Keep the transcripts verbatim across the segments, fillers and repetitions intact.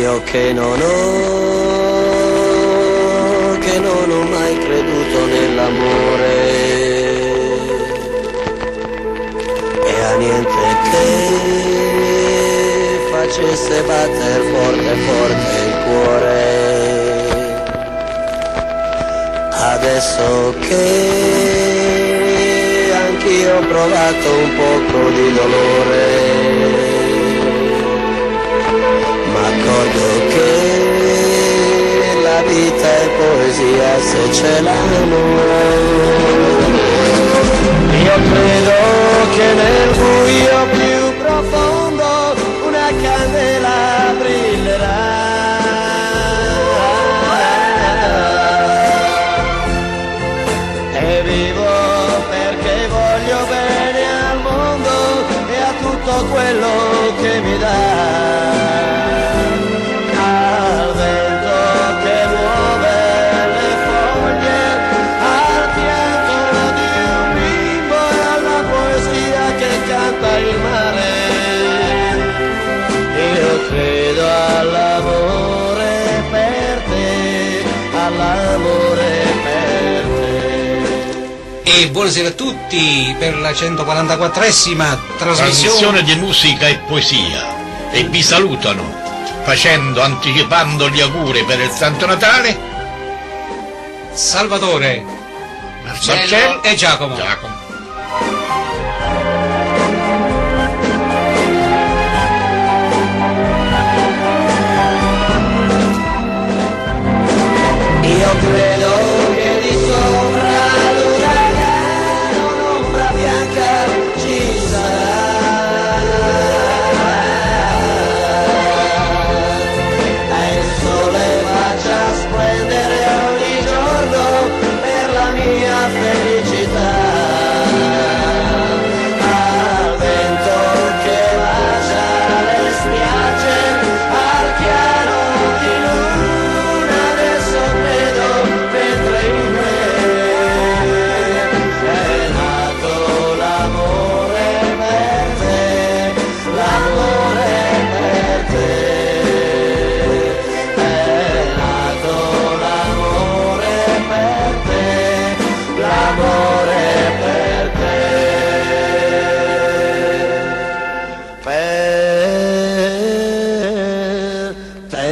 Io che non ho, che non ho mai creduto nell'amore, e a niente che facesse batter forte forte il cuore. Adesso che anch'io ho provato un poco di dolore, m'accorgo che la vita è poesia se c'è l'amore. Io credo che nel buio più profondo una candela brillerà, e vivo perché voglio bene al mondo e a tutto quello che mi dà. Credo all'amore per te, all'amore per te. E buonasera a tutti per la centoquarantaquattresima trasmissione, trasmissione di musica e poesia. E vi salutano, facendo, anticipando gli auguri per il Santo Natale, Salvatore, Marcello, Marcello e Giacomo. Giacomo. Io credo che di sopra l'uragano un'ombra bianca ci sarà, e il sole faccia splendere ogni giorno per la mia felicità. Al vento che bacia le spiagge, al chiaro di luna, adesso credo mentre in me è nato l'amore per te, l'amore per te, è nato l'amore per te, l'amore per te, per te.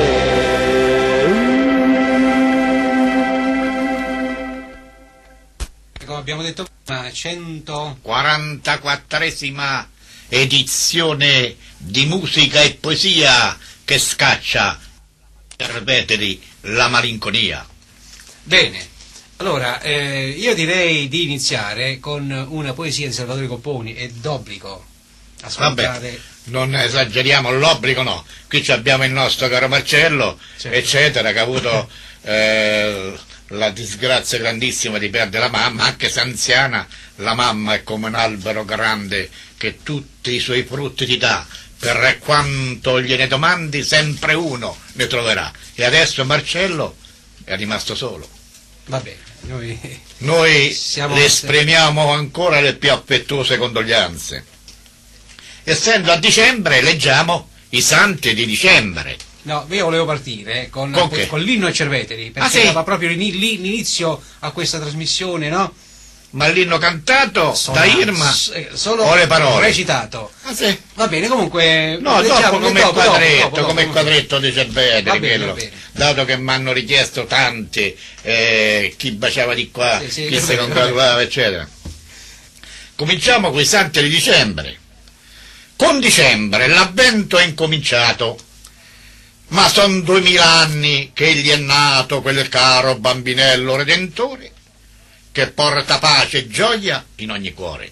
Come abbiamo detto prima, cento... quarantaquattresima edizione di musica e poesia che scaccia, ripetiti, la malinconia. Bene, allora eh, io direi di iniziare con una poesia di Salvatore Copponi. È d'obbligo ascoltare. Vabbè, non esageriamo, l'obbligo no. Qui ci abbiamo il nostro caro Marcello, Certo. eccetera, che ha avuto eh, la disgrazia grandissima di perdere la mamma, anche se anziana. La mamma è come un albero grande che tutti i suoi frutti ti dà, per quanto gliene domandi sempre uno ne troverà. E adesso Marcello è rimasto solo. Va bene, noi Noi Siamo- le esprimiamo ancora le più affettuose condoglianze. Essendo a dicembre, leggiamo i santi di dicembre. no, io volevo partire eh, con, Con che? con l'inno ai Cerveteri, perché Ah, sì? era proprio l'ini- lì l'inizio a questa trasmissione, no? Ma l'inno cantato da Irma S- eh, solo o le parole? recitato. Ah, sì. Va bene, comunque No, leggiamo- dopo come il dopo, dopo, quadretto, dopo, dopo, come il dopo. quadretto di Cerveteri, Va bene, quello. va bene. Dato che mi hanno richiesto tanti, eh, chi baciava di qua, Sì, sì, chi va si bene, congratulava, eccetera. Cominciamo con i santi di dicembre. Con dicembre l'avvento è incominciato, ma son duemila anni che egli è nato, quel caro bambinello redentore, che porta pace e gioia in ogni cuore.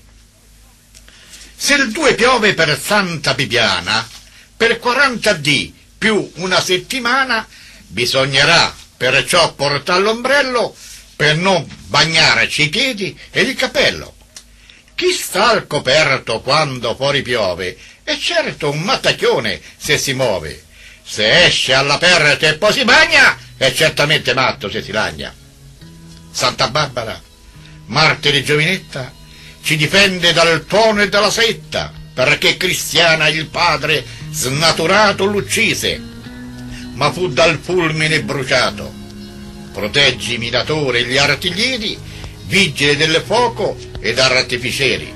Se il due piove per Santa Bibiana, per quaranta dì più una settimana, bisognerà perciò portare l'ombrello per non bagnarci i piedi e il cappello. Chi sta al coperto quando fuori piove è certo un mattacchione se si muove. Se esce all'aperto e poi si bagna è certamente matto se si lagna. Santa Barbara, martire giovinetta, ci difende dal tuono e dalla saetta, perché cristiana il padre snaturato l'uccise. ma fu dal fulmine bruciato. Proteggi i minatori e gli artiglieri, vigili del fuoco ed artificieri.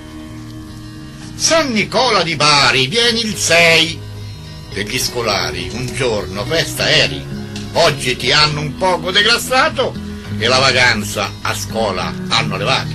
San Nicola di Bari, vieni il sei, degli scolari un giorno festa eri, oggi ti hanno un poco declassato e la vacanza a scuola hanno levato.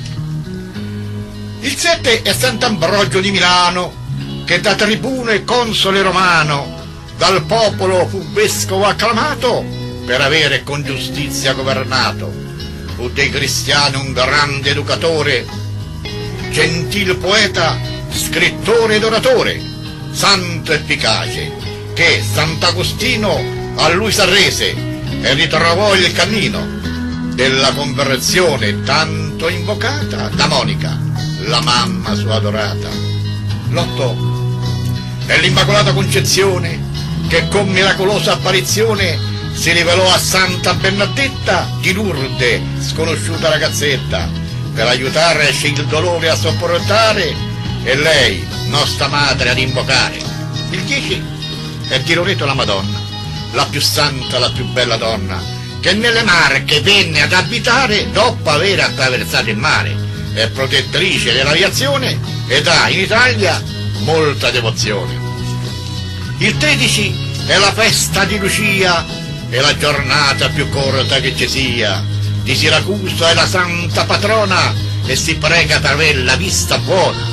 Il sette è Sant'Ambrogio di Milano, che da tribuno e console romano dal popolo fu vescovo acclamato per avere con giustizia governato. Fu dei cristiani un grande educatore, gentil poeta, scrittore ed oratore, santo efficace, che Sant'Agostino a lui s'arrese e ritrovò il cammino della conversione tanto invocata da Monica, la mamma sua adorata. L'otto è l'Immacolata Concezione, che con miracolosa apparizione si rivelò a Santa Bernadetta di Lourdes, sconosciuta ragazzetta, per aiutarci il dolore a sopportare e lei, nostra madre, ad invocare. Il dieci è di Loreto la Madonna, la più santa, la più bella donna, che nelle Marche venne ad abitare dopo aver attraversato il mare. È protettrice dell'aviazione ed ha in Italia molta devozione. Il tredici è la festa di Lucia, è la giornata più corta che ci sia. Di Siracusa è la santa patrona e si prega per avere la vista buona.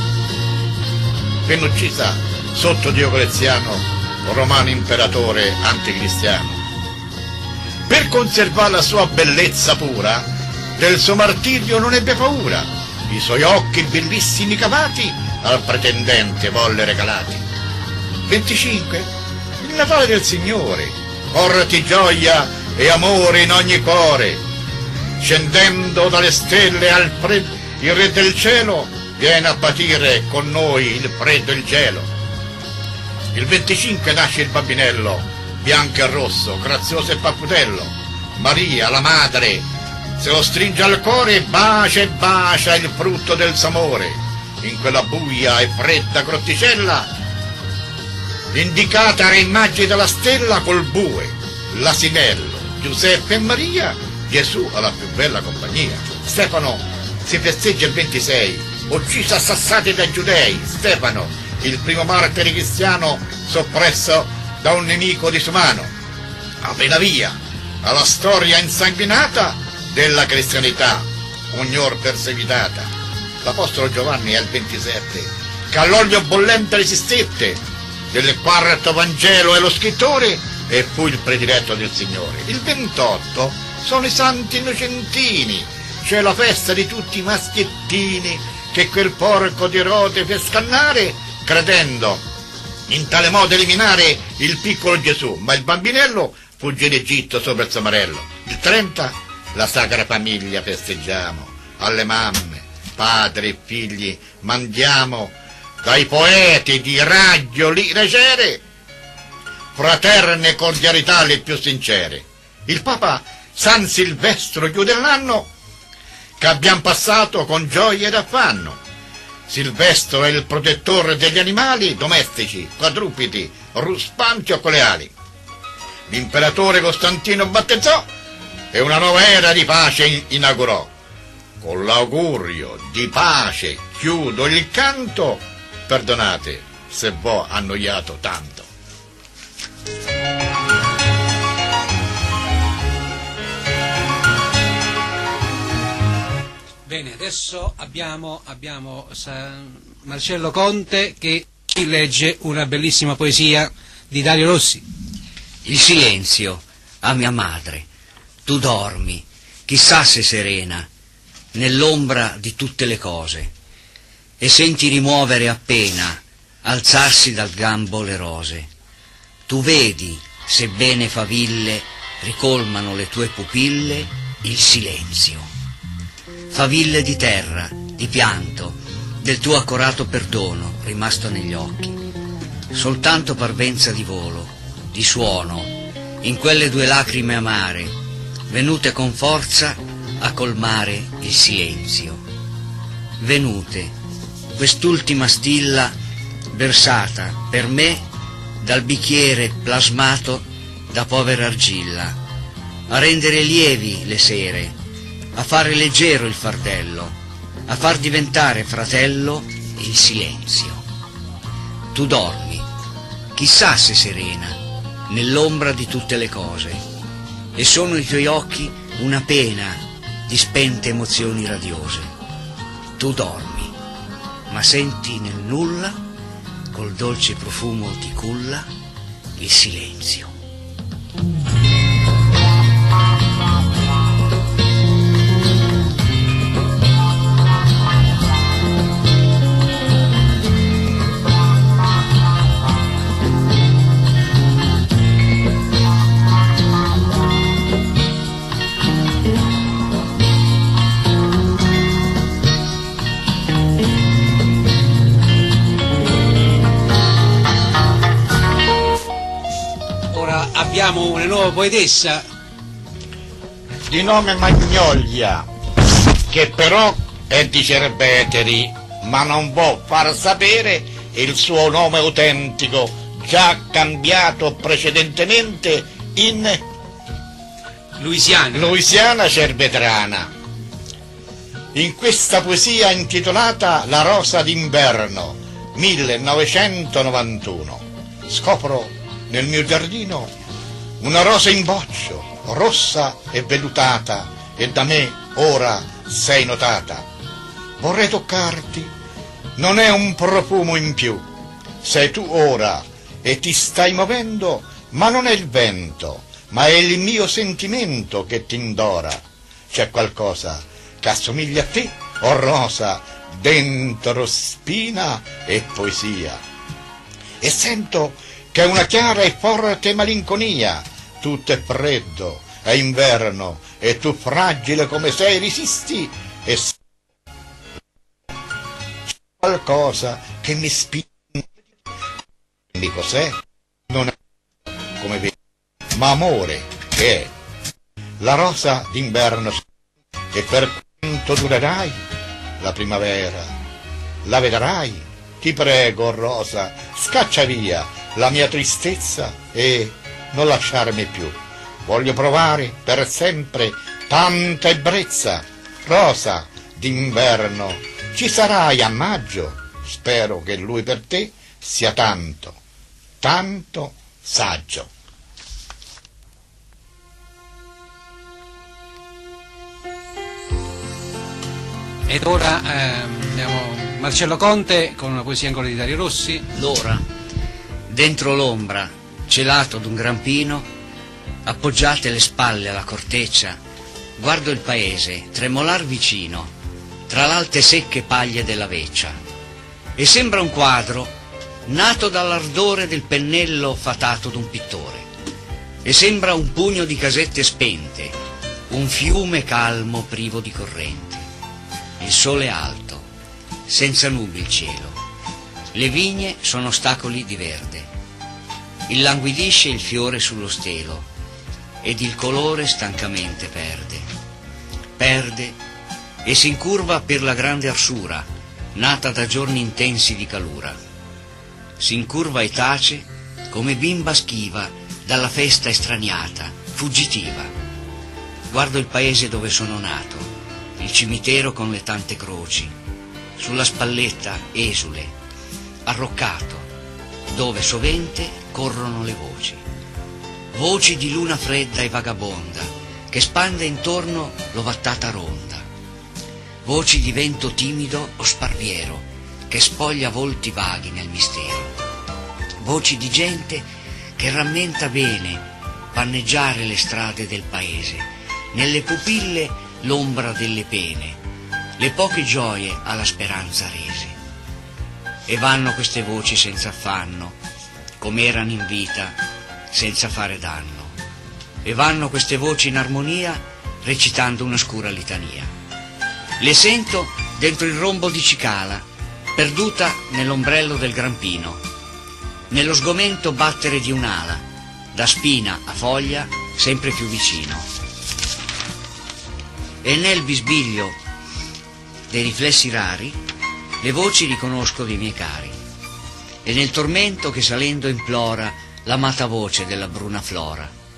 Venne uccisa sotto Diocleziano, romano imperatore anticristiano. Per conservare la sua bellezza pura, del suo martirio non ebbe paura. I suoi occhi bellissimi cavati al pretendente volle regalati. venticinque Il Natale del Signore, porti gioia e amore in ogni cuore. Scendendo dalle stelle al freddo, il Re del Cielo viene a patire con noi il freddo e il gelo. Il venticinque nasce il bambinello, bianco e rosso, grazioso e papputello. Maria, la madre, se lo stringe al cuore e bacia e bacia il frutto del suo amore. In quella buia e fredda crotticella, indicata era immagine della stella col bue, l'asinello, Giuseppe e Maria, Gesù alla più bella compagnia. Stefano si festeggia il ventisei, ucciso a sassate dai giudei. Stefano, il primo martire cristiano soppresso da un nemico disumano. Appena via alla storia insanguinata della cristianità, ognor perseguitata. L'apostolo Giovanni è il ventisette, che all'olio bollente resistette, del quarto Vangelo è lo scrittore e fu il prediletto del Signore. Il ventotto sono i santi innocentini, cioè la festa di tutti i maschiettini che quel porco di Erode fece scannare, credendo in tale modo eliminare il piccolo Gesù, ma il bambinello fuggì in Egitto sopra il Samarello. Il trenta la Sacra Famiglia festeggiamo, alle mamme, padri e figli mandiamo dai poeti di raggio lire cere fraterne cordialità le più sincere. Il Papa San Silvestro chiude l'anno che abbiamo passato con gioia ed affanno. Silvestro è il protettore degli animali domestici, quadrupedi, ruspanti o con le ali. L'imperatore Costantino battezzò e una nuova era di pace inaugurò. Con l'augurio di pace chiudo il canto, perdonate se v'ho annoiato tanto. Bene, adesso abbiamo, abbiamo Marcello Conte che ci legge una bellissima poesia di Dario Rossi. Il silenzio, a mia madre, tu dormi, chissà se serena, nell'ombra di tutte le cose, e senti rimuovere appena, alzarsi dal gambo le rose. Tu vedi, sebbene faville ricolmano le tue pupille, il silenzio. Faville di terra, di pianto, del tuo accorato perdono rimasto negli occhi, soltanto parvenza di volo, di suono, in quelle due lacrime amare, venute con forza a colmare il silenzio. Venute, quest'ultima stilla versata per me dal bicchiere plasmato da povera argilla, a rendere lievi le sere, a fare leggero il fardello, a far diventare fratello il silenzio. Tu dormi, chissà se serena, nell'ombra di tutte le cose, e sono i tuoi occhi una pena di spente emozioni radiose. Tu dormi, ma senti nel nulla, col dolce profumo di culla, il silenzio. Abbiamo una nuova poetessa di nome Magnolia, che però è di Cerveteri, ma non può far sapere il suo nome autentico, già cambiato precedentemente in Louisiana. Louisiana Cervetrana. In questa poesia intitolata La rosa d'inverno, millenovecentonovantuno, scopro nel mio giardino una rosa in boccio, rossa e vellutata, e da me ora sei notata. Vorrei toccarti, non è un profumo in più, sei tu ora e ti stai muovendo, ma non è il vento, ma è il mio sentimento che ti indora. C'è qualcosa che assomiglia a te, oh rosa, dentro spina e poesia. E sento che è una chiara e forte malinconia, tutto è freddo, è inverno, e tu fragile come sei resisti, e c'è qualcosa che mi spinge. Dimmi cos'è? Non è come vedi, ma amore che è. La rosa d'inverno, e per quanto durerai la primavera, la vedrai. Ti prego, rosa, scaccia via la mia tristezza e non lasciarmi più. Voglio provare per sempre tanta ebbrezza. Rosa d'inverno, ci sarai a maggio. Spero che lui per te sia tanto, tanto saggio. Ed ora ehm, andiamo Marcello Conte con una poesia ancora di Dario Rossi. L'ora, dentro l'ombra, celato d'un gran pino, appoggiate le spalle alla corteccia, guardo il paese tremolar vicino, tra l'alte secche paglie della veccia, e sembra un quadro nato dall'ardore del pennello fatato d'un pittore, e sembra un pugno di casette spente, un fiume calmo privo di corrente. Il sole è alto, senza nubi il cielo, le vigne sono ostacoli di verde, illanguidisce il fiore sullo stelo, ed il colore stancamente perde, perde e si incurva per la grande arsura, nata da giorni intensi di calura. Si incurva e tace come bimba schiva dalla festa estraniata, fuggitiva. Guardo il paese dove sono nato, il cimitero con le tante croci, sulla spalletta esule, arroccato, dove sovente corrono le voci, voci di luna fredda e vagabonda, che spande intorno l'ovattata ronda, voci di vento timido o sparviero, che spoglia volti vaghi nel mistero, voci di gente che rammenta bene panneggiare le strade del paese, nelle pupille l'ombra delle pene, le poche gioie alla speranza rese. E vanno queste voci senza affanno, come erano in vita, senza fare danno. E vanno queste voci in armonia, recitando una scura litania. Le sento dentro il rombo di cicala, perduta nell'ombrello del gran pino, nello sgomento battere di un'ala, da spina a foglia sempre più vicino. E nel bisbiglio dei riflessi rari le voci riconosco dei miei cari, e nel tormento che salendo implora l'amata voce della bruna flora,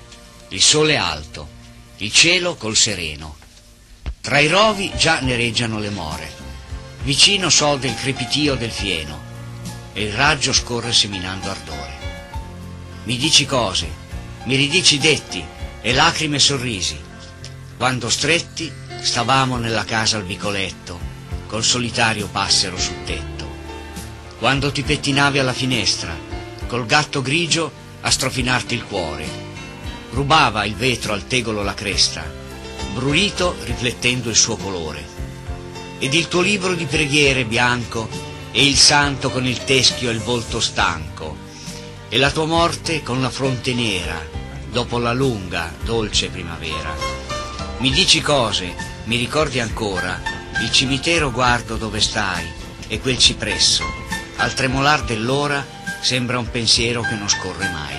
il sole alto, il cielo col sereno. Tra i rovi già nereggiano le more, vicino s'ode il crepitio del fieno e il raggio scorre seminando ardore. Mi dici cose, mi ridici detti e lacrime e sorrisi, quando stretti stavamo nella casa al vicoletto col solitario passero sul tetto, quando ti pettinavi alla finestra col gatto grigio a strofinarti il cuore, rubava il vetro al tegolo la cresta, brulito riflettendo il suo colore, ed il tuo libro di preghiere bianco e il santo con il teschio e il volto stanco, e la tua morte con la fronte nera dopo la lunga, dolce primavera. Mi dici cose, mi ricordi ancora il cimitero guardo dove stai e quel cipresso, al tremolar dell'ora sembra un pensiero che non scorre mai.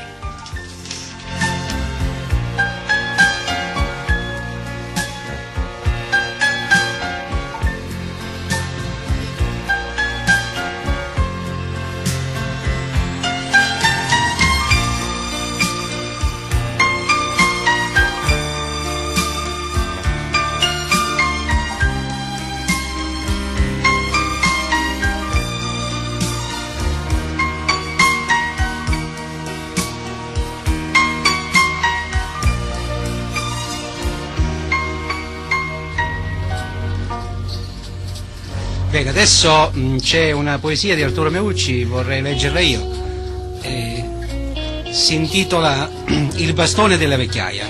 Bene, adesso mh, c'è una poesia di Arturo Meucci, vorrei leggerla io. Eh, si intitola Il bastone della vecchiaia.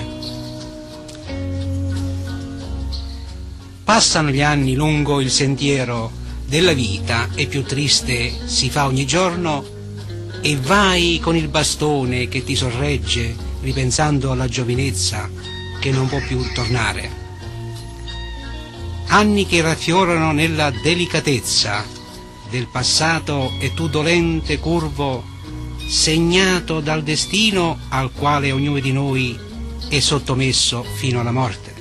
Passano gli anni lungo il sentiero della vita e più triste si fa ogni giorno, e vai con il bastone che ti sorregge ripensando alla giovinezza che non può più tornare. Anni che raffiorano nella delicatezza del passato e tu dolente curvo, segnato dal destino al quale ognuno di noi è sottomesso fino alla morte.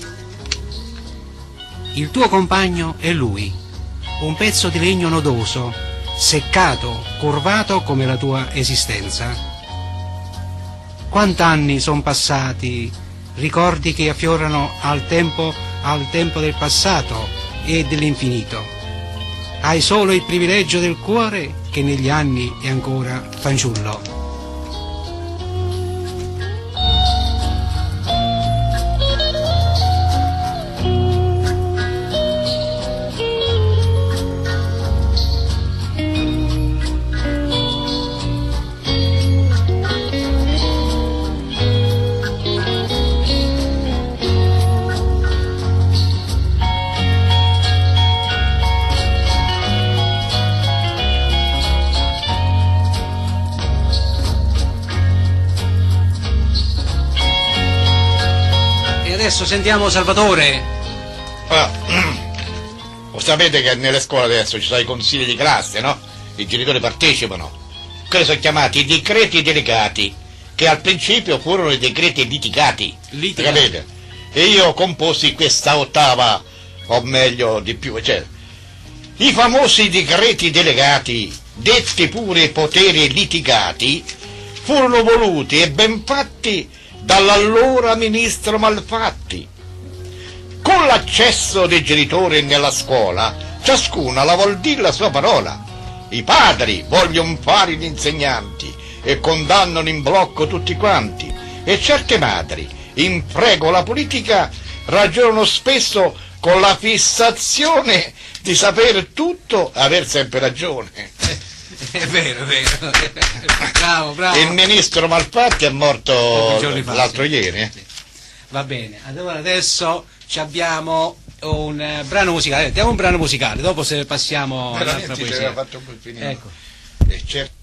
Il tuo compagno è lui, un pezzo di legno nodoso, seccato, curvato come la tua esistenza. Quant'anni son passati, ricordi che affiorano al tempo al tempo del passato e dell'infinito. Hai solo il privilegio del cuore che negli anni è ancora fanciullo. Adesso sentiamo Salvatore. Ah, lo sapete che nelle scuole adesso ci sono i consigli di classe, no? I genitori partecipano. Quelli sono chiamati decreti delegati, che al principio furono i decreti litigati. Litigati. Capite? E io composi questa ottava, o meglio di più, cioè, i famosi decreti delegati, detti pure poteri litigati, furono voluti e ben fatti dall'allora ministro Malfatti. Con l'accesso dei genitori nella scuola, ciascuna la vuol dire la sua parola. I padri vogliono fare gli insegnanti e condannano in blocco tutti quanti, e certe madri, in prego la politica, ragionano spesso con la fissazione di sapere tutto e aver sempre ragione. È vero, è vero. Bravo, bravo. Il ministro Malfatti è morto l'altro ieri. Eh? Va bene, allora adesso ci abbiamo un uh, brano musicale. Diamo un brano musicale, dopo se passiamo all'altra poesia. Fatto un finire. Ecco. E certo.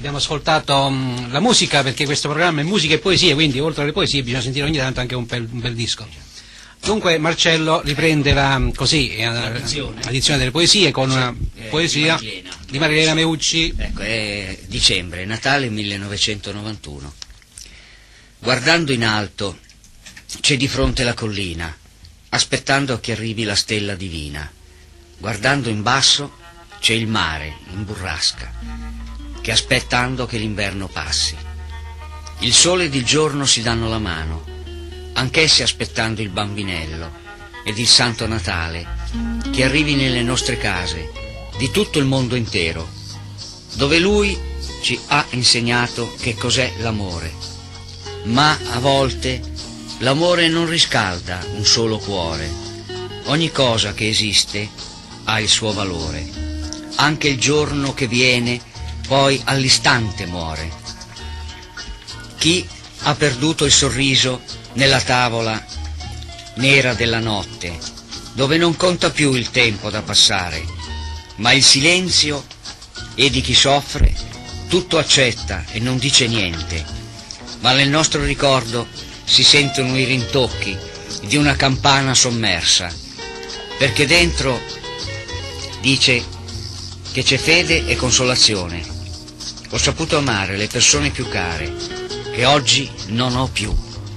abbiamo ascoltato um, la musica, perché questo programma è musica e poesie, quindi oltre alle poesie bisogna sentire ogni tanto anche un bel, un bel disco. Dunque Marcello riprende la, così, eh, l'edizione delle poesie con una eh, poesia di Marilena, di Marilena Meucci. Ecco, è dicembre, Natale millenovecentonovantuno. Guardando in alto c'è di fronte la collina, aspettando che arrivi la stella divina. Guardando in basso c'è il mare in burrasca, che aspettando che l'inverno passi. Il sole ed il giorno si danno la mano, anch'essi aspettando il bambinello ed il Santo Natale, che arrivi nelle nostre case, di tutto il mondo intero, dove lui ci ha insegnato che cos'è l'amore. Ma a volte l'amore non riscalda un solo cuore, ogni cosa che esiste ha il suo valore, anche il giorno che viene poi all'istante muore. Chi ha perduto il sorriso nella tavola nera della notte, dove non conta più il tempo da passare, ma il silenzio, e di chi soffre tutto accetta e non dice niente, ma nel nostro ricordo si sentono i rintocchi di una campana sommersa, perché dentro dice che c'è fede e consolazione. Ho saputo amare le persone più care, che oggi non ho più.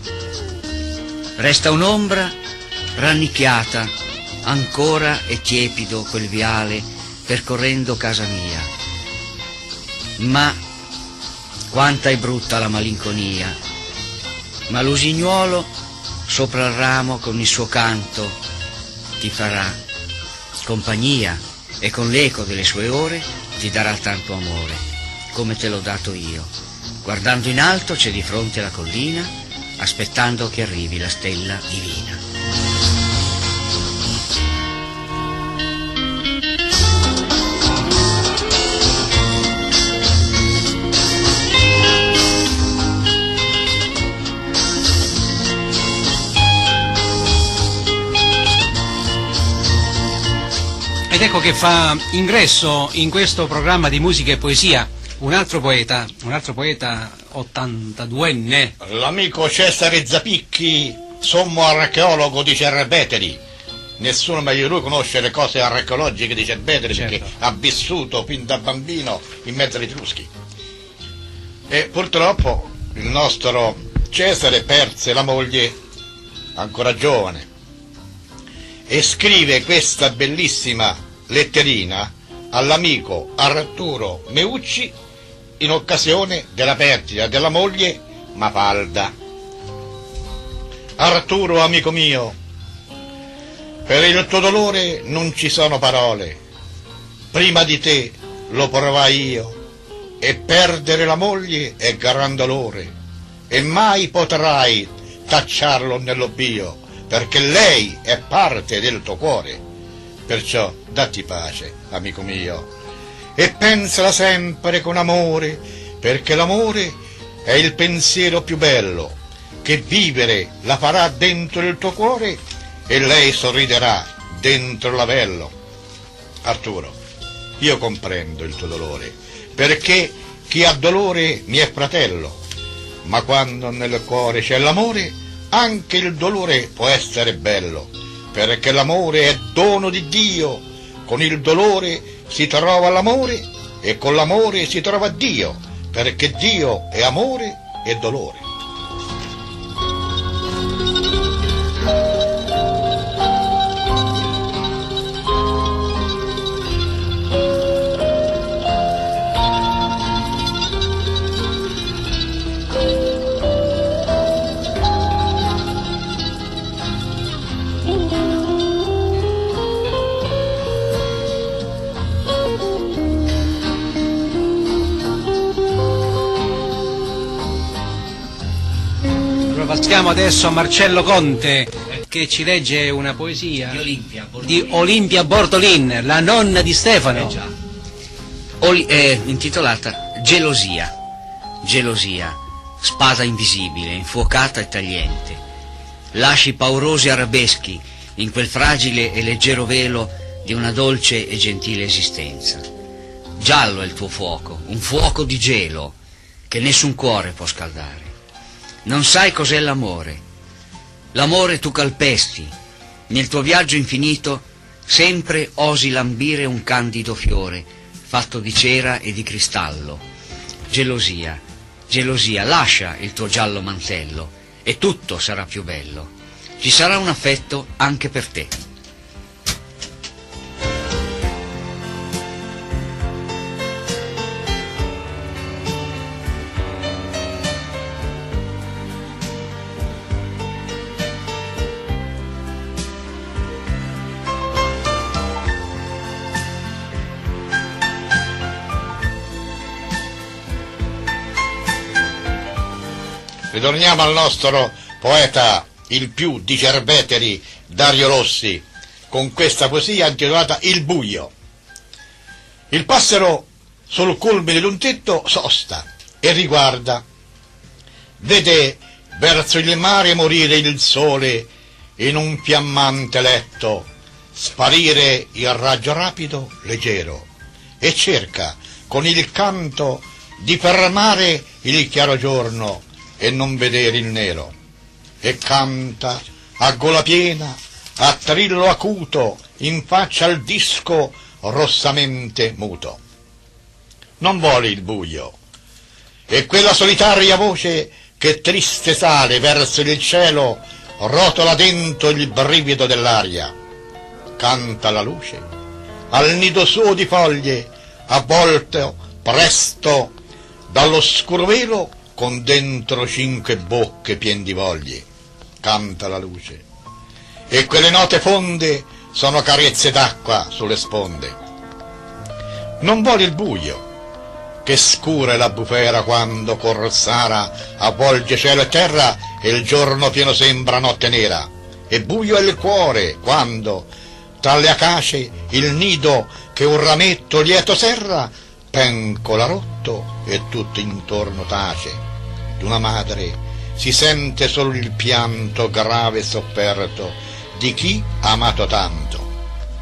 Resta un'ombra rannicchiata, ancora è tiepido quel viale percorrendo casa mia. Ma quanta è brutta la malinconia, ma l'usignuolo sopra il ramo con il suo canto ti farà compagnia e con l'eco delle sue ore ti darà tanto amore come te l'ho dato io. Guardando in alto c'è di fronte la collina, aspettando che arrivi la stella divina. Ed ecco che fa ingresso in questo programma di musica e poesia un altro poeta, un altro poeta ottantaduenne. L'amico Cesare Zapicchi, sommo archeologo di Cerbeteri. Nessuno meglio di lui conosce le cose archeologiche di Cerbeteri, certo, perché ha vissuto fin da bambino in mezzo agli Etruschi. E purtroppo il nostro Cesare perse la moglie ancora giovane e scrive questa bellissima letterina all'amico Arturo Meucci in occasione della perdita della moglie Mafalda. Arturo, amico mio, per il tuo dolore non ci sono parole. Prima di te lo provai io, e perdere la moglie è gran dolore, e mai potrai tacciarlo nell'oblio, perché lei è parte del tuo cuore. Perciò datti pace, amico mio, e pensala sempre con amore, perché l'amore è il pensiero più bello, che vivere la farà dentro il tuo cuore e lei sorriderà dentro l'avello. Arturo, io comprendo il tuo dolore, perché chi ha dolore mi è fratello, ma quando nel cuore c'è l'amore, anche il dolore può essere bello, perché l'amore è dono di Dio. Con il dolore si trova l'amore e con l'amore si trova Dio, perché Dio è amore e dolore. Passiamo adesso a Marcello Conte, che ci legge una poesia di Olimpia Bordolin, di Olimpia Bordolin, la nonna di Stefano, eh già. Oli, eh, intitolata Gelosia. Gelosia, spada invisibile, infuocata e tagliente, lasci paurosi arabeschi in quel fragile e leggero velo di una dolce e gentile esistenza. Giallo è il tuo fuoco, un fuoco di gelo che nessun cuore può scaldare. Non sai cos'è l'amore. L'amore tu calpesti, nel tuo viaggio infinito sempre osi lambire un candido fiore fatto di cera e di cristallo. Gelosia, gelosia, lascia il tuo giallo mantello e tutto sarà più bello. Ci sarà un affetto anche per te. Ritorniamo al nostro poeta, il più di Cerveteri, Dario Rossi, con questa poesia intitolata Il buio. Il passero sul culmine di un tetto sosta e riguarda. Vede verso il mare morire il sole in un fiammante letto, sparire il raggio rapido, leggero, e cerca con il canto di fermare il chiaro giorno e non vedere il nero, e canta a gola piena, a trillo acuto, in faccia al disco rossamente muto. Non vuole il buio, e quella solitaria voce che triste sale verso il cielo rotola dentro il brivido dell'aria. Canta la luce, al nido suo di foglie, avvolto presto dall'oscuro velo, con dentro cinque bocche pien di voglie. Canta la luce, e quelle note fonde sono carezze d'acqua sulle sponde. Non vuole il buio, che scura è la bufera quando corsara avvolge cielo e terra e il giorno pieno sembra notte nera, e buio è il cuore quando tra le acacie il nido che un rametto lieto serra pencola rotto e tutto intorno tace. D'una madre si sente solo il pianto grave e sofferto di chi ha amato tanto,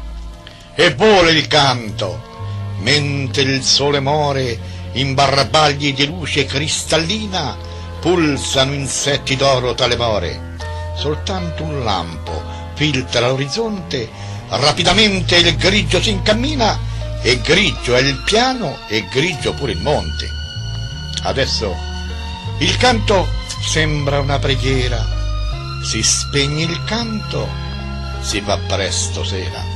e vola il canto mentre il sole more in barbagli di luce cristallina pulsano insetti d'oro tra le more. Soltanto un lampo filtra l'orizzonte, rapidamente il grigio si incammina, e grigio è il piano e grigio pure il monte. Adesso il canto sembra una preghiera, si spegne il canto, si fa presto sera.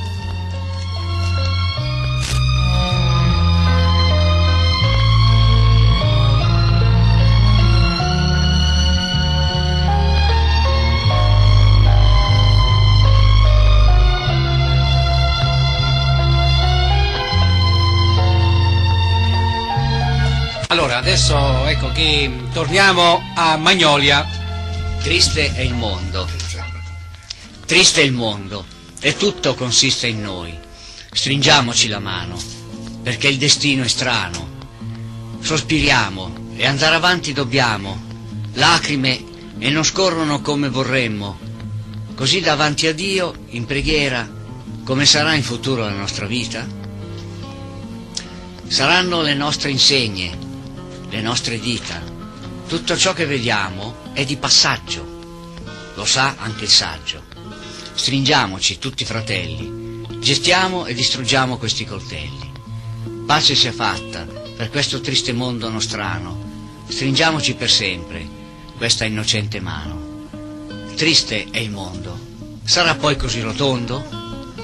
Allora, adesso ecco che torniamo a Magnolia. Triste è il mondo, triste è il mondo, e tutto consiste in noi. Stringiamoci la mano, perché il destino è strano. Sospiriamo, e andare avanti dobbiamo, lacrime e non scorrono come vorremmo. Così davanti a Dio, in preghiera, come sarà in futuro la nostra vita? Saranno le nostre insegne, le nostre dita. Tutto ciò che vediamo è di passaggio, lo sa anche il saggio. Stringiamoci tutti fratelli, gestiamo e distruggiamo questi coltelli. Pace sia fatta per questo triste mondo nostrano, stringiamoci per sempre questa innocente mano. Triste è il mondo, sarà poi così rotondo?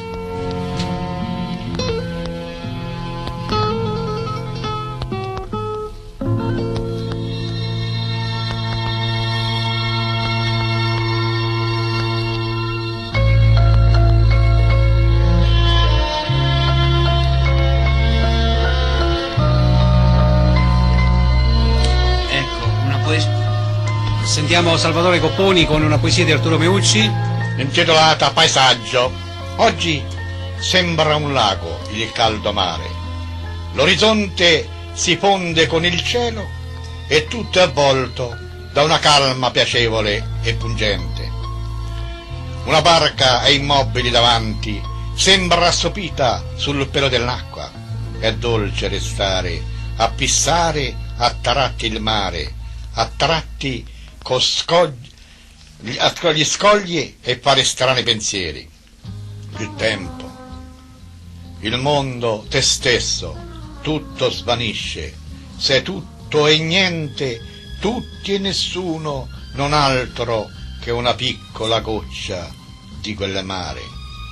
Sentiamo Salvatore Copponi con una poesia di Arturo Meucci intitolata Paesaggio. Oggi sembra un lago il caldo mare, l'orizzonte si fonde con il cielo e tutto è avvolto da una calma piacevole e pungente. Una barca è immobile davanti, sembra assopita sul pelo dell'acqua, è dolce restare, a pissare a tratti il mare, a tratti con scogli, gli scogli e fare strani pensieri. Il tempo, il mondo, te stesso, tutto svanisce, sei tutto e niente, tutti e nessuno, non altro che una piccola goccia di quel mare.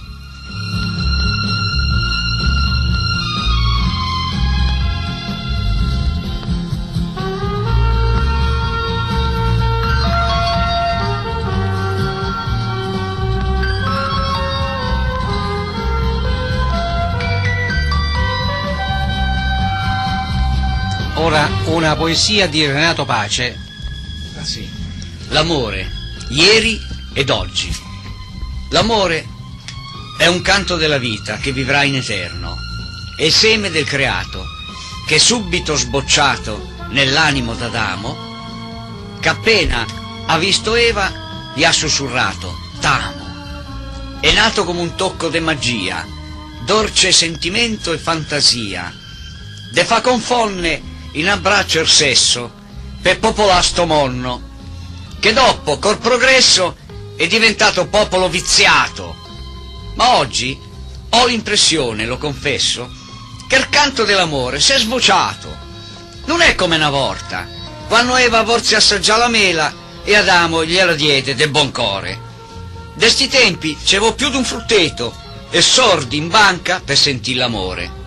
Ora una poesia di Renato Pace. Ah, sì. L'amore, ieri ed oggi. L'amore è un canto della vita che vivrà in eterno, è il seme del creato che subito sbocciato nell'animo d'Adamo, che appena ha visto Eva gli ha sussurrato t'amo. È nato come un tocco de magia, dolce sentimento e fantasia, de fa confonne in abbraccio il sesso per popolare sto monno, che dopo col progresso è diventato popolo viziato. Ma oggi ho l'impressione, lo confesso, che il canto dell'amore si è sbocciato. Non è come una volta, quando Eva volse assaggiare la mela e Adamo gliela diede del buon core. De sti tempi c'avevo più d'un frutteto e sordi in banca per sentire l'amore.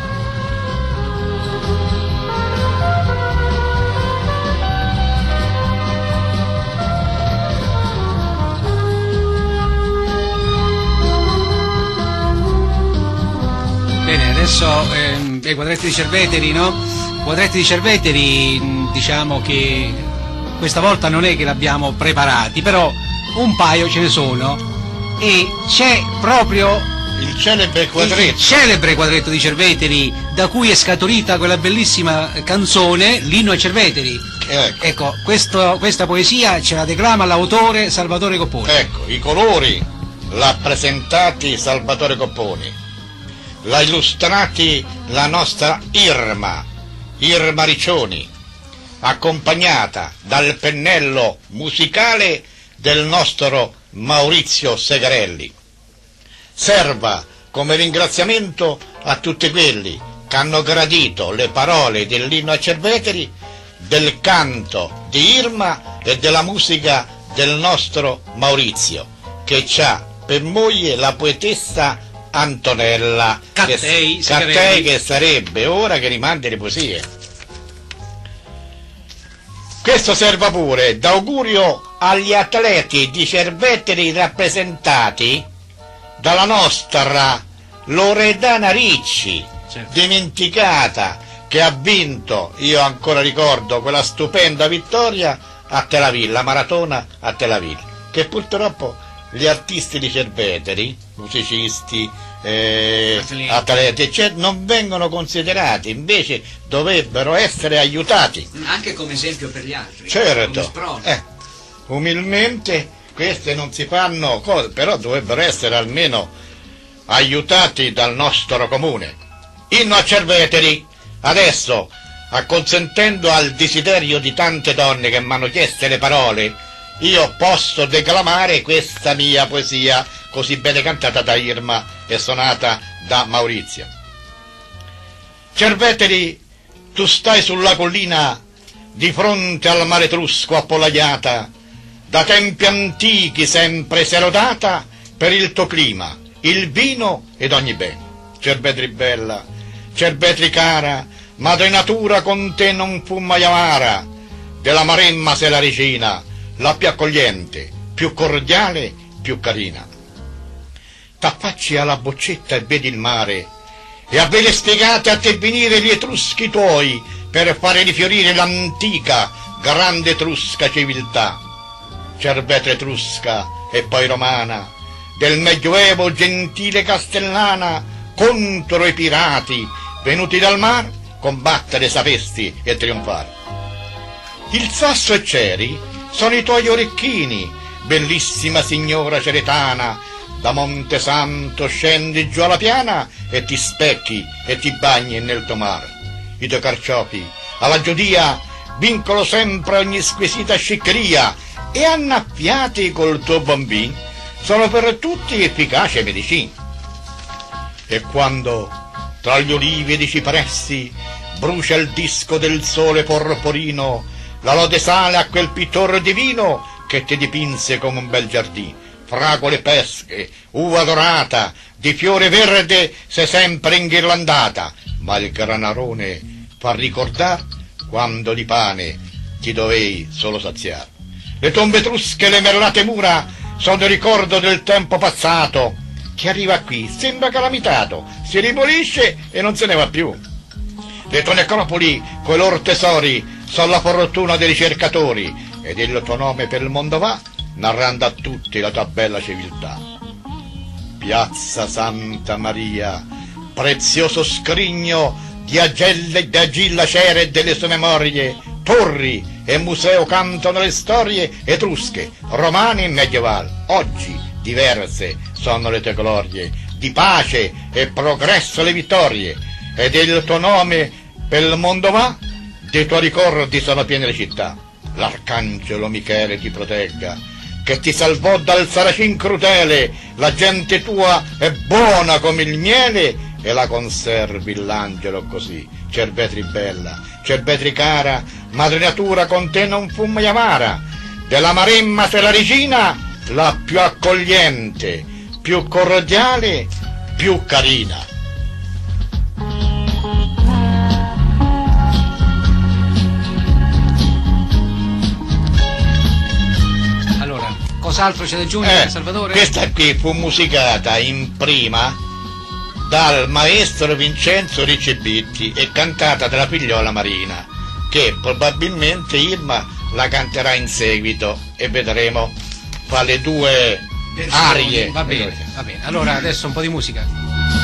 Bene, adesso ehm, i quadretti di Cerveteri, no? Quadretti di Cerveteri, mh, diciamo che questa volta non è che l'abbiamo preparati, però un paio ce ne sono e c'è proprio il celebre quadretto, il celebre quadretto di Cerveteri da cui è scaturita quella bellissima canzone L'inno ai Cerveteri. Ecco, Ecco, questo, questa poesia ce la declama l'autore Salvatore Copponi. ecco, i colori l'ha presentati Salvatore Copponi, l'ha illustrati la nostra Irma, Irma Riccioni, accompagnata dal pennello musicale del nostro Maurizio Segarelli. Serva come ringraziamento a tutti quelli che hanno gradito le parole dell'inno a Cerveteri, del canto di Irma e della musica del nostro Maurizio, che c'ha per moglie la poetessa Antonella Cattei, che, Cattei che sarebbe ora che rimandi le poesie. Questo serva pure d'augurio agli atleti di Cerveteri rappresentati dalla nostra Loredana Ricci, certo, dimenticata, che ha vinto, io ancora ricordo quella stupenda vittoria a Tel Aviv, la maratona a Tel Aviv, che purtroppo gli artisti di Cerveteri, musicisti, eh, atleti, atleti eccetera, non vengono considerati, invece dovrebbero essere aiutati. Anche come esempio per gli altri. Certo, eh, umilmente queste non si fanno cose, però dovrebbero essere almeno aiutati dal nostro comune. Inno a Cerveteri, adesso, acconsentendo al desiderio di tante donne che mi hanno chiesto le parole, io posso declamare questa mia poesia così bene cantata da Irma e suonata da Maurizio. Cerveteri, tu stai sulla collina di fronte al mare Etrusco appollaiata, da tempi antichi sempre sei lodata per il tuo clima, il vino ed ogni bene. Cerveteri bella, Cerveteri cara, madre natura con te non fu mai amara, della Maremma sei la regina, la più accogliente, più cordiale, più carina. T'affacci alla boccetta e vedi il mare, e a ve le spiegate a te venire gli etruschi tuoi per fare rifiorire l'antica, grande etrusca civiltà. Cerveteri etrusca e poi romana, del medioevo gentile castellana, contro i pirati venuti dal mar, combattere sapesti e trionfare. Il sasso e ceri sono i tuoi orecchini, bellissima signora ceretana, da Monte Santo scendi giù alla piana e ti specchi e ti bagni nel tuo mar. I tuoi carciofi alla Giudia vincono sempre ogni squisita sciccheria e annaffiati col tuo bambino sono per tutti efficace medicina. E quando tra gli olivi ed i cipressi brucia il disco del sole porporino, la lode sale a quel pittore divino che ti dipinse come un bel giardino. Fragole pesche, uva dorata, di fiore verde sei sempre inghirlandata, ma il granarone fa ricordare quando di pane ti dovei solo saziare. Le tombe etrusche e le merlate mura sono il ricordo del tempo passato. Chi arriva qui sembra calamitato, si ribolisce e non se ne va più. Le tue necropoli, coi loro tesori, sono la fortuna dei ricercatori, ed il tuo nome per il mondo va, narrando a tutti la tua bella civiltà. Piazza Santa Maria, prezioso scrigno di agelle, di agilla cere e delle sue memorie, torri e museo cantano le storie etrusche, romane e medievali. Oggi diverse sono le tue glorie, di pace e progresso le vittorie, ed il tuo nome per il mondo va, dei tuoi ricordi sono piene le città. L'arcangelo Michele ti protegga, che ti salvò dal saracin crudele, la gente tua è buona come il miele e la conservi l'angelo così. Cervetri bella, Cervetri cara, madre natura con te non fu mai amara, della Maremma sei la regina, la più accogliente, più cordiale, più carina. Cos'altro c'è da aggiungere, eh, Salvatore? Questa qui fu musicata in prima dal maestro Vincenzo Riccibitti e cantata dalla figliola Marina, che probabilmente Irma la canterà in seguito e vedremo fra le due Versioni. arie. Va bene, va bene. Allora adesso un po' di musica.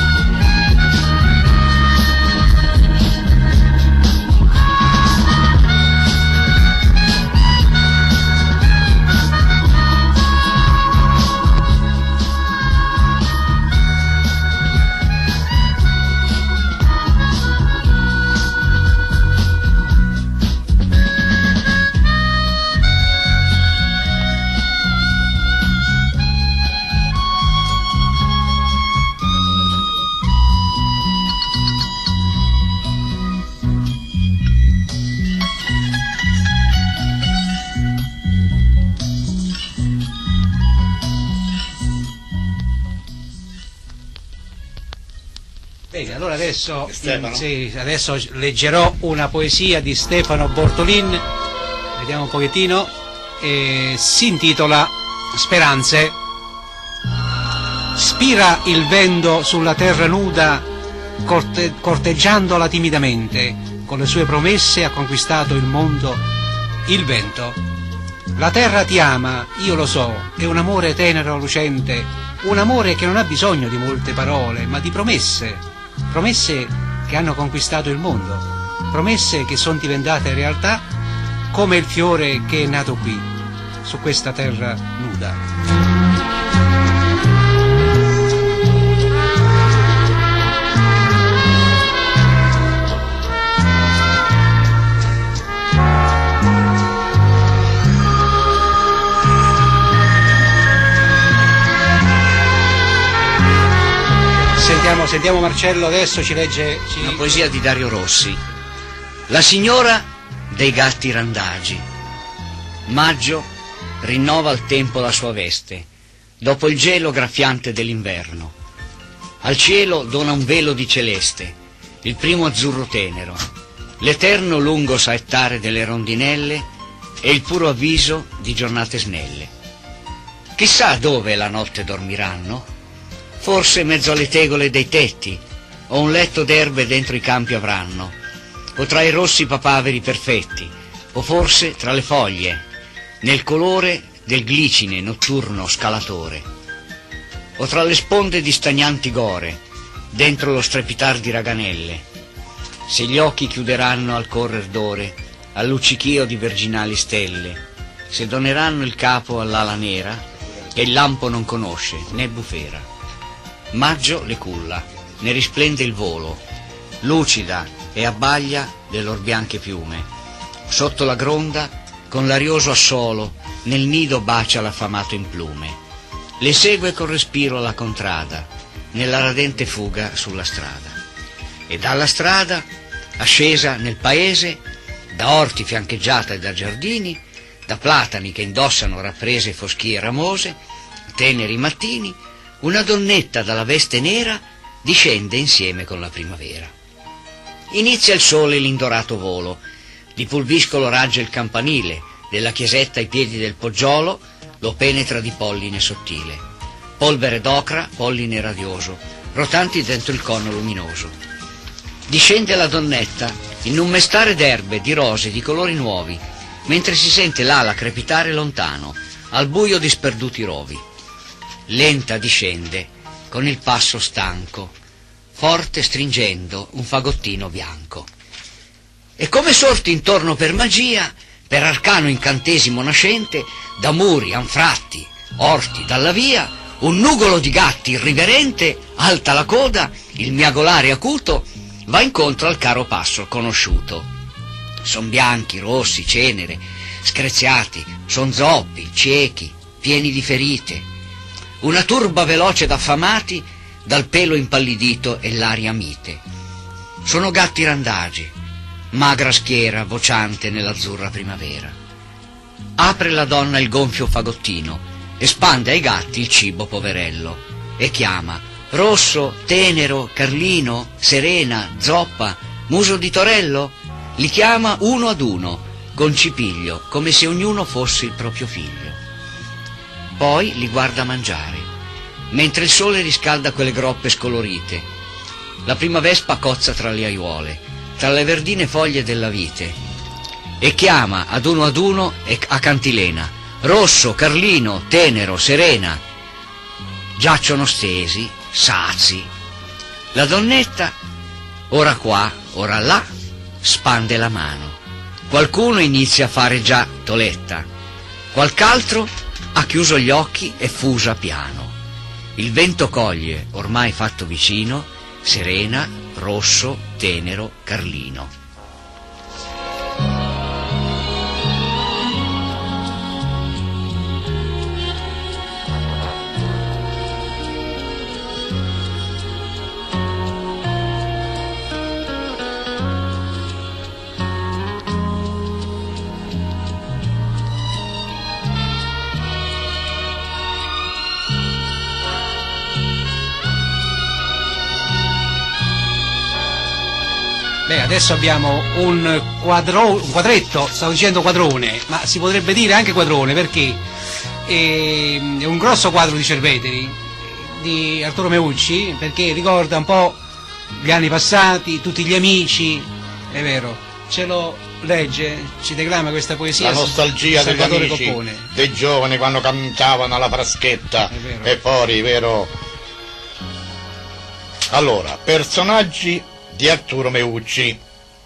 Bene, allora adesso, Stefano? sì, adesso leggerò una poesia di Stefano Bortolin, vediamo un pochettino, e si intitola Speranze. Spira il vento sulla terra nuda, corte corteggiandola timidamente, con le sue promesse ha conquistato il mondo, il vento. La terra ti ama, io lo so, è un amore tenero, lucente, un amore che non ha bisogno di molte parole, ma di promesse. Promesse che hanno conquistato il mondo, promesse che sono diventate realtà come il fiore che è nato qui, su questa terra nuda. Sentiamo, sentiamo Marcello adesso ci legge ci... una poesia di Dario Rossi. La signora dei gatti randagi. Maggio rinnova al tempo la sua veste, dopo il gelo graffiante dell'inverno. Al cielo dona un velo di celeste, il primo azzurro tenero, l'eterno lungo saettare delle rondinelle e il puro avviso di giornate snelle. Chissà dove la notte dormiranno. Forse mezzo alle tegole dei tetti, o un letto d'erbe dentro i campi avranno, o tra i rossi papaveri perfetti, o forse tra le foglie, nel colore del glicine notturno scalatore, o tra le sponde di stagnanti gore, dentro lo strepitar di raganelle, se gli occhi chiuderanno al correr d'ore, al luccichio di virginali stelle, se doneranno il capo all'ala nera, che il lampo non conosce né bufera. Maggio le culla, ne risplende il volo, lucida e abbaglia le lor bianche piume. Sotto la gronda, con l'arioso assolo, nel nido bacia l'affamato implume. Le segue col respiro la contrada, nella radente fuga sulla strada. E dalla strada, ascesa nel paese, da orti fiancheggiata e da giardini, da platani che indossano rapprese foschie ramose, teneri mattini, una donnetta dalla veste nera discende insieme con la primavera. Inizia il sole l'indorato volo, di pulviscolo raggia il campanile, della chiesetta ai piedi del poggiolo lo penetra di polline sottile. Polvere d'ocra, polline radioso, rotanti dentro il cono luminoso. Discende la donnetta in un mestare d'erbe, di rose, di colori nuovi, mentre si sente l'ala crepitare lontano, al buio di sperduti rovi. Lenta discende, con il passo stanco, forte stringendo un fagottino bianco. E come sorti intorno per magia, per arcano incantesimo nascente, da muri, anfratti, orti, dalla via, un nugolo di gatti irriverente, alta la coda, il miagolare acuto, va incontro al caro passo conosciuto. Son bianchi, rossi, cenere, screziati, son zoppi, ciechi, pieni di ferite. Una turba veloce d'affamati, dal pelo impallidito e l'aria mite. Sono gatti randagi, magra schiera vociante nell'azzurra primavera. Apre la donna il gonfio fagottino e spande ai gatti il cibo poverello e chiama: Rosso, Tenero, Carlino, Serena, Zoppa, Muso di Torello. Li chiama uno ad uno, con cipiglio, come se ognuno fosse il proprio figlio. Poi li guarda mangiare, mentre il sole riscalda quelle groppe scolorite. La prima vespa cozza tra le aiuole, tra le verdine foglie della vite, e chiama ad uno ad uno e a cantilena: Rosso, Carlino, Tenero, Serena. Giacciono stesi, sazi. La donnetta, ora qua, ora là, spande la mano. Qualcuno inizia a fare già toletta, qualc'altro ha chiuso gli occhi e fusa piano. Il vento coglie, ormai fatto vicino, Serena, Rosso, Tenero, Carlino. Beh, adesso abbiamo un, quadro, un quadretto, stavo dicendo quadrone, ma si potrebbe dire anche quadrone, perché è un grosso quadro di Cerveteri, di Arturo Meucci, perché ricorda un po' gli anni passati, tutti gli amici, è vero, ce lo legge, ci declama questa poesia. La nostalgia degli Salvatore amici, Coppone. dei giovani quando cantavano alla fraschetta, e poi, vero. Allora, personaggi di Arturo Meucci.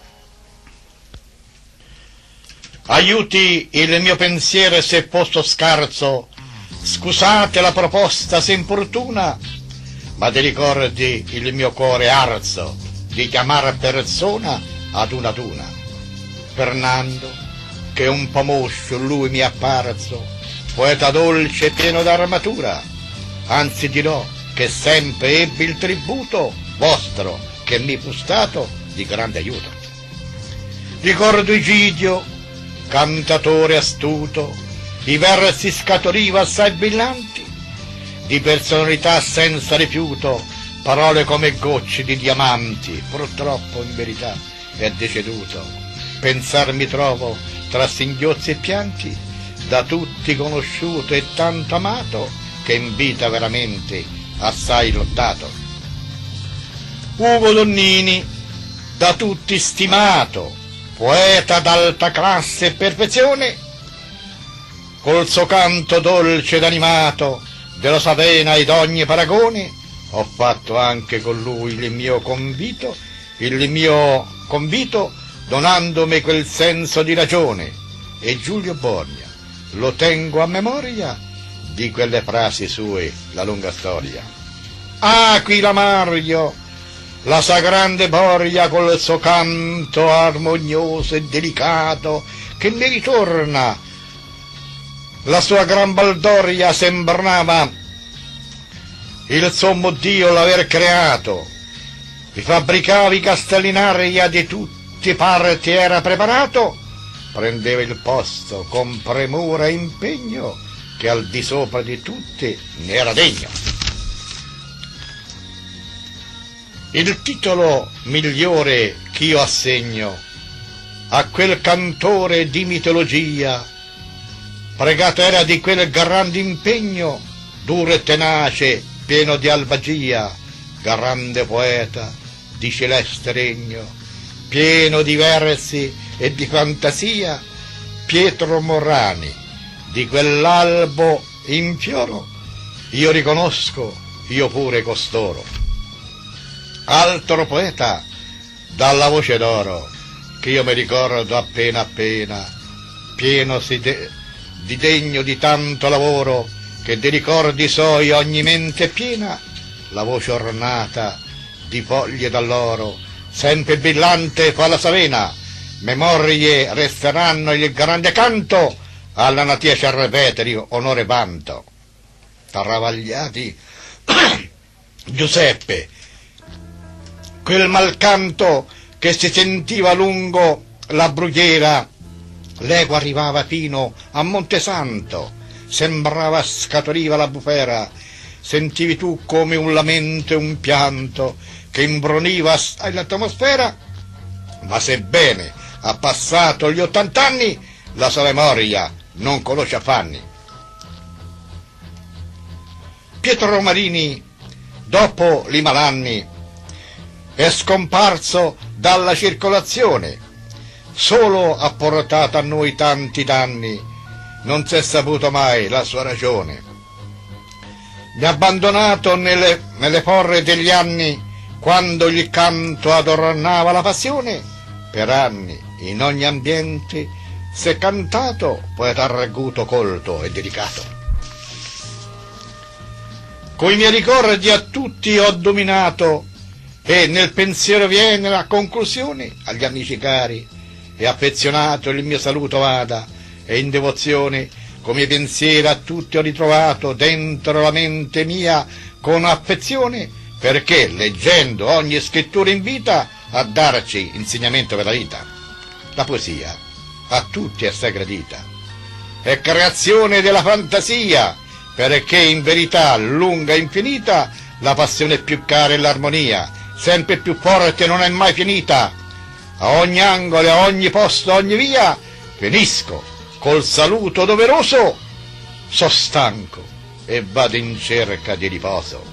Aiuti il mio pensiero se posto scarso, scusate la proposta se importuna, ma ti ricordi il mio cuore arso di chiamare persona ad una ad una. Fernando, che un po' moscio lui mi è apparso, poeta dolce e pieno d'armatura, anzi dirò che sempre ebbi il tributo vostro che mi fu stato di grande aiuto. Ricordo Egidio, cantatore astuto, i versi scaturiva assai brillanti, di personalità senza rifiuto, parole come gocce di diamanti. Purtroppo in verità è deceduto. Pensar mi trovo tra singhiozzi e pianti, da tutti conosciuto e tanto amato, che in vita veramente assai lottato. Ugo Donnini, da tutti stimato, poeta d'alta classe e perfezione, col suo canto dolce ed animato, della Savena ed ogni paragone, ho fatto anche con lui il mio convito, il mio convito, donandomi quel senso di ragione, e Giulio Borgna lo tengo a memoria di quelle frasi sue la lunga storia. Ah, qui la Mario, la sua grande boria col suo canto armonioso e delicato, che mi ritorna, la sua gran baldoria sembrava il sommo Dio l'aver creato, i fabbricavi castelli in aria di tutti i parti era preparato, prendeva il posto con premura e impegno, che al di sopra di tutti ne era degno. Il titolo migliore ch'io assegno a quel cantore di mitologia, pregato era di quel grande impegno, duro e tenace, pieno di albagia, grande poeta di celeste regno, pieno di versi e di fantasia, Pietro Morrani, di quell'albo in fioro, io riconosco, io pure costoro. Altro poeta dalla voce d'oro, che io mi ricordo appena appena, pieno si de- di degno di tanto lavoro, che di ricordi suoi ogni mente è piena, la voce ornata di foglie d'alloro, sempre brillante fa la savena, memorie resteranno il grande canto, alla natia Cerveteri onore vanto. Travagliati Giuseppe, quel malcanto che si sentiva lungo la brughiera, l'eco arrivava fino a Montesanto, sembrava scaturiva la bufera, sentivi tu come un lamento e un pianto che imbruniva l'atmosfera, ma sebbene ha passato gli ottant'anni, la sua memoria non conosce affanni. Pietro Marini, dopo i malanni, è scomparso dalla circolazione, solo ha portato a noi tanti danni, non si è saputo mai la sua ragione. Mi ha abbandonato nelle, nelle porre degli anni, quando il canto adornava la passione, per anni in ogni ambiente si è cantato, poeta arguto, colto e delicato. Coi miei ricordi a tutti ho dominato, e nel pensiero viene la conclusione, agli amici cari e affezionato il mio saluto vada, e in devozione come i pensieri a tutti ho ritrovato dentro la mente mia con affezione, perché leggendo ogni scrittura invita a darci insegnamento per la vita. La poesia a tutti è assai gradita, è creazione della fantasia, perché in verità lunga e infinita la passione più cara è l'armonia, sempre più forte non è mai finita. A ogni angolo, a ogni posto, a ogni via finisco col saluto doveroso, so stanco e vado in cerca di riposo.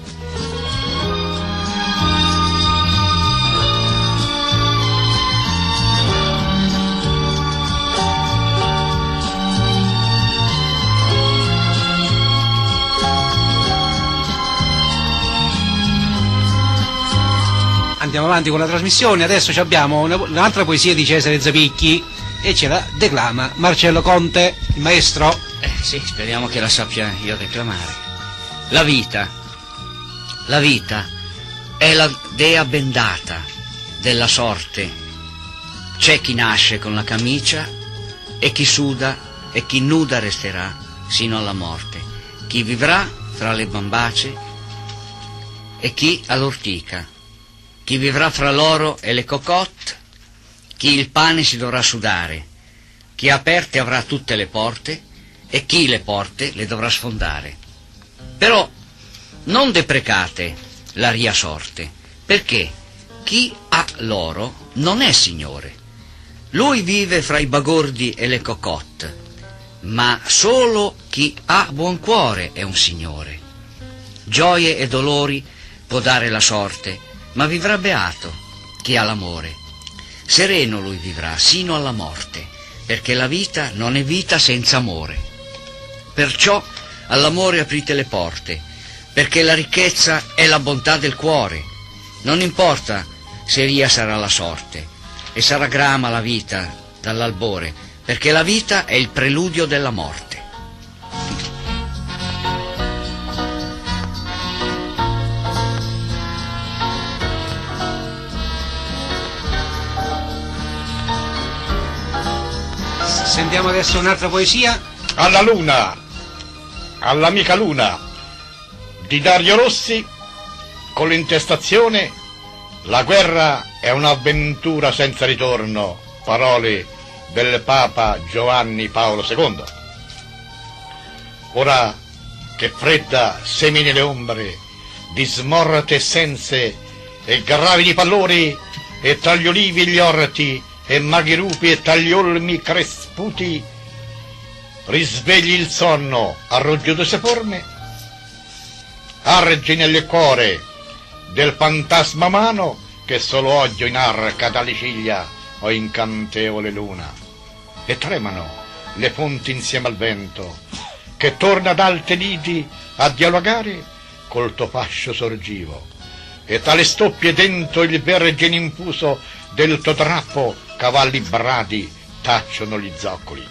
Andiamo avanti con la trasmissione, adesso abbiamo una, un'altra poesia di Cesare Zapicchi e ce la declama Marcello Conte, il maestro. Eh sì, speriamo che la sappia io declamare. La vita, la vita è la dea bendata della sorte. C'è chi nasce con la camicia e chi suda e chi nuda resterà sino alla morte. Chi vivrà fra le bambace e chi all'ortica. Chi vivrà fra l'oro e le cocotte, chi il pane si dovrà sudare, chi aperte avrà tutte le porte e chi le porte le dovrà sfondare. Però non deprecate la ria sorte, perché chi ha l'oro non è signore. Lui vive fra i bagordi e le cocotte, ma solo chi ha buon cuore è un signore. Gioie e dolori può dare la sorte, ma vivrà beato chi ha l'amore. Sereno lui vivrà sino alla morte, perché la vita non è vita senza amore. Perciò all'amore aprite le porte, perché la ricchezza è la bontà del cuore. Non importa se ria sarà la sorte, e sarà grama la vita dall'albore, perché la vita è il preludio della morte. Sentiamo adesso un'altra poesia. Alla luna, all'amica luna, di Dario Rossi, con l'intestazione La guerra è un'avventura senza ritorno, parole del Papa Giovanni Paolo secondo. Ora che fredda semini le ombre di smorte essenze e gravidi pallori, e tra gli olivi e gli orti e maghi rupi e tra gli olmi cresputi risvegli il sonno arruggiato se forme, argi nel cuore del fantasma umano che solo oggi inarca dalle ciglia o incantevole luna, e tremano le fonti insieme al vento che torna ad alte liti a dialogare col tuo fascio sorgivo, e tra le stoppie dentro il vergine infuso del tuo drappo cavalli bradi tacciono gli zoccoli.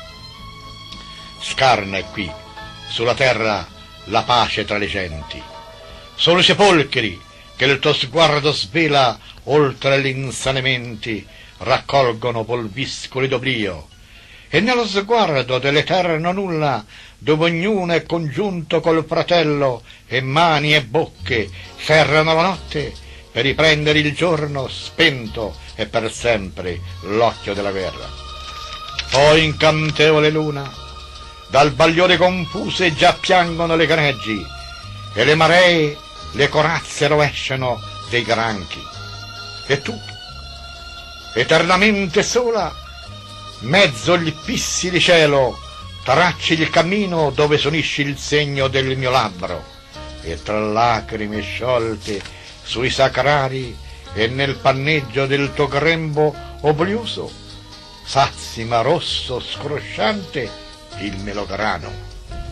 Scarna è qui sulla terra la pace tra le genti, solo i sepolcri che il tuo sguardo svela oltre gli insanamenti raccolgono polviscoli d'oblio, e nello sguardo dell'eterno nulla, dove ognuno è congiunto col fratello e mani e bocche ferrano la notte per riprendere il giorno spento e per sempre l'occhio della guerra. O incantevole luna, dal bagliore confuse già piangono le greggi e le maree le corazze rovesciano dei granchi, e tu, eternamente sola, mezzo gli fissi di cielo, tracci il cammino dove sonisci il segno del mio labbro, e tra lacrime sciolte sui sacrari e nel panneggio del tuo grembo oblioso sazzima rosso scrosciante il melograno.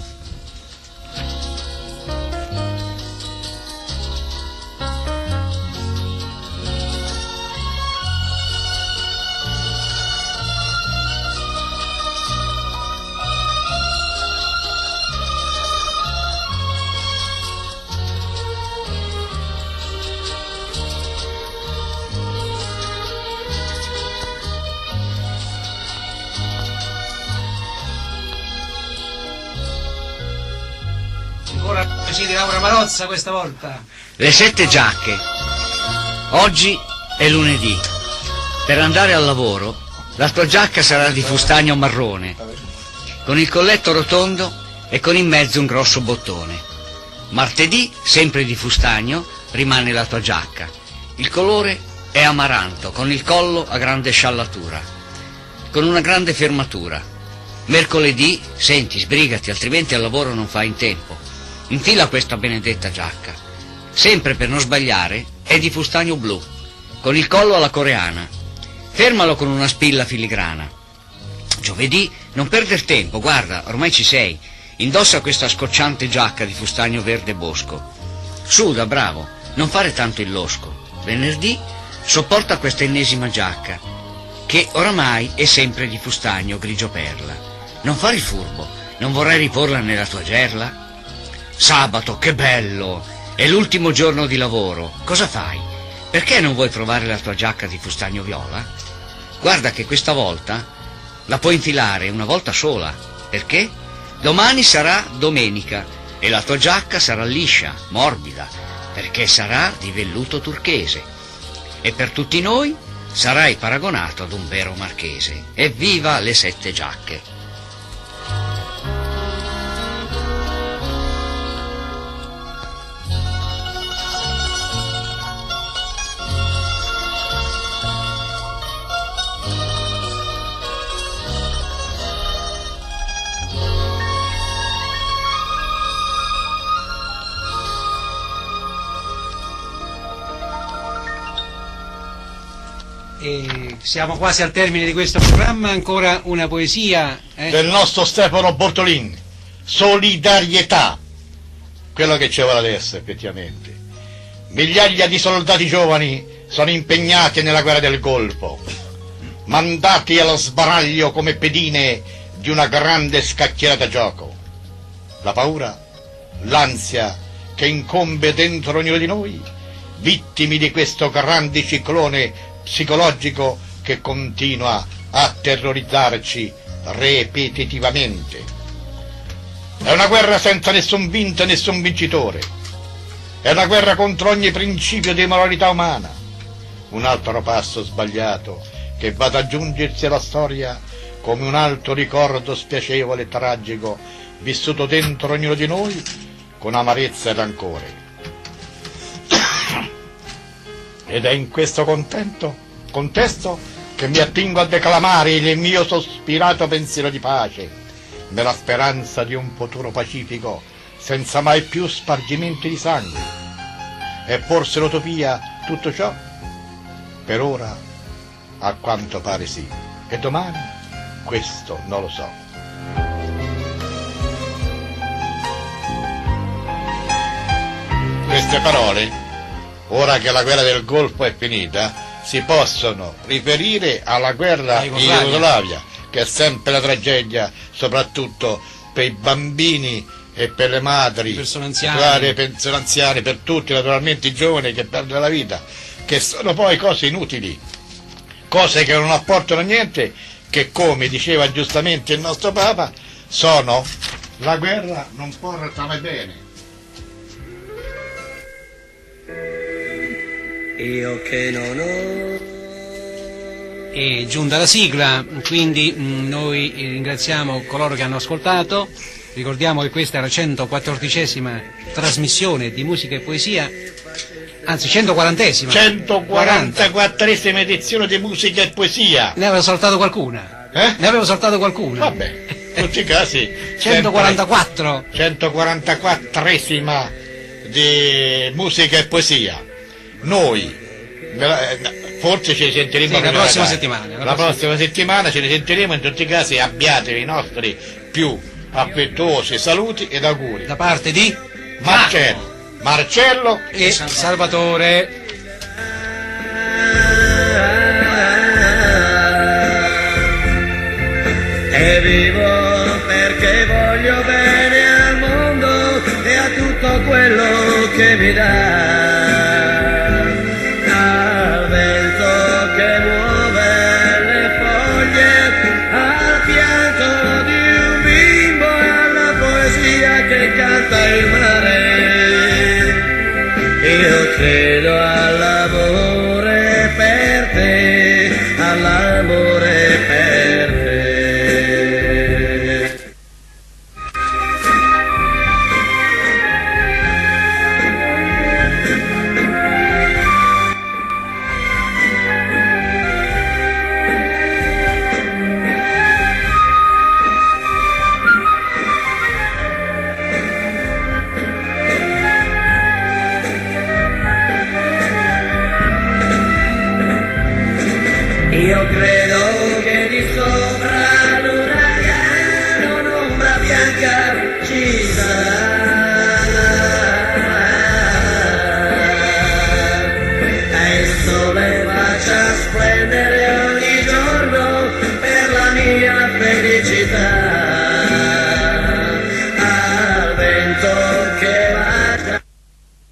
Così di Laura Marozza questa volta. Le sette giacche. Oggi è lunedì. Per andare al lavoro la tua giacca sarà di fustagno marrone, con il colletto rotondo e con in mezzo un grosso bottone. Martedì, sempre di fustagno, rimane la tua giacca. Il colore è amaranto, con il collo a grande sciallatura, con una grande fermatura. Mercoledì, senti, sbrigati, altrimenti al lavoro non fai in tempo. Infila questa benedetta giacca. Sempre per non sbagliare, è di fustagno blu, con il collo alla coreana. Fermalo con una spilla filigrana. Giovedì, non perder tempo, guarda, ormai ci sei. Indossa questa scocciante giacca di fustagno verde bosco. Suda, bravo, non fare tanto il losco. Venerdì, sopporta questa ennesima giacca, che oramai è sempre di fustagno grigio perla. Non fare il furbo, non vorrai riporla nella tua gerla? Sabato, che bello! È l'ultimo giorno di lavoro. Cosa fai? Perché non vuoi provare la tua giacca di fustagno viola? Guarda che questa volta la puoi infilare una volta sola. Perché? Domani sarà domenica e la tua giacca sarà liscia, morbida, perché sarà di velluto turchese. E per tutti noi sarai paragonato ad un vero marchese. Evviva le sette giacche! E siamo quasi al termine di questo programma, ancora una poesia eh? del nostro Stefano Bortolin, Solidarietà, quello che ci vuole adesso effettivamente. Migliaia di soldati giovani sono impegnati nella guerra del Golfo, mandati allo sbaraglio come pedine di una grande scacchiera da gioco. La paura, l'ansia che incombe dentro ognuno di noi, vittimi di questo grande ciclone psicologico che continua a terrorizzarci ripetitivamente. È una guerra senza nessun vinto e nessun vincitore. È una guerra contro ogni principio di moralità umana. Un altro passo sbagliato che va ad aggiungersi alla storia come un altro ricordo spiacevole e tragico vissuto dentro ognuno di noi con amarezza e rancore. Ed è in questo contento, contesto che mi attingo a declamare il mio sospirato pensiero di pace, nella speranza di un futuro pacifico senza mai più spargimenti di sangue. È forse l'utopia tutto ciò? Per ora, a quanto pare sì. E domani? Questo non lo so. Queste parole, ora che la guerra del Golfo è finita, si possono riferire alla guerra in Jugoslavia, che è sempre la tragedia, soprattutto per i bambini e per le madri, persone anziane, persone anziane, per tutti, naturalmente i giovani che perdono la vita, che sono poi cose inutili, cose che non apportano niente, che, come diceva giustamente il nostro Papa, sono la guerra non porta mai bene. Io che non ho. È giunta la sigla, quindi mh, noi ringraziamo coloro che hanno ascoltato. Ricordiamo che questa è la centoquattordicesima trasmissione di musica e poesia, anzi centoquarantesima. centoquarantaquattresima edizione di musica e poesia. Ne avevo saltato qualcuna? Eh? Ne avevo saltato qualcuna? Vabbè, in tutti i casi. centoquarantaquattro. centoquarantaquattresima di musica e poesia. Noi, forse ci sentiremo sì, la prossima settimana. La, la prossima, prossima settimana ci risentiremo, in tutti i casi abbiate i nostri più affettuosi saluti ed auguri. Da parte di Marcello, Marcello e Salvatore. E vivo perché voglio bene al mondo e a tutto quello che mi dà. Al vento che muove le foglie, al pianto di un bimbo e alla poesia che canta il mare. Io credo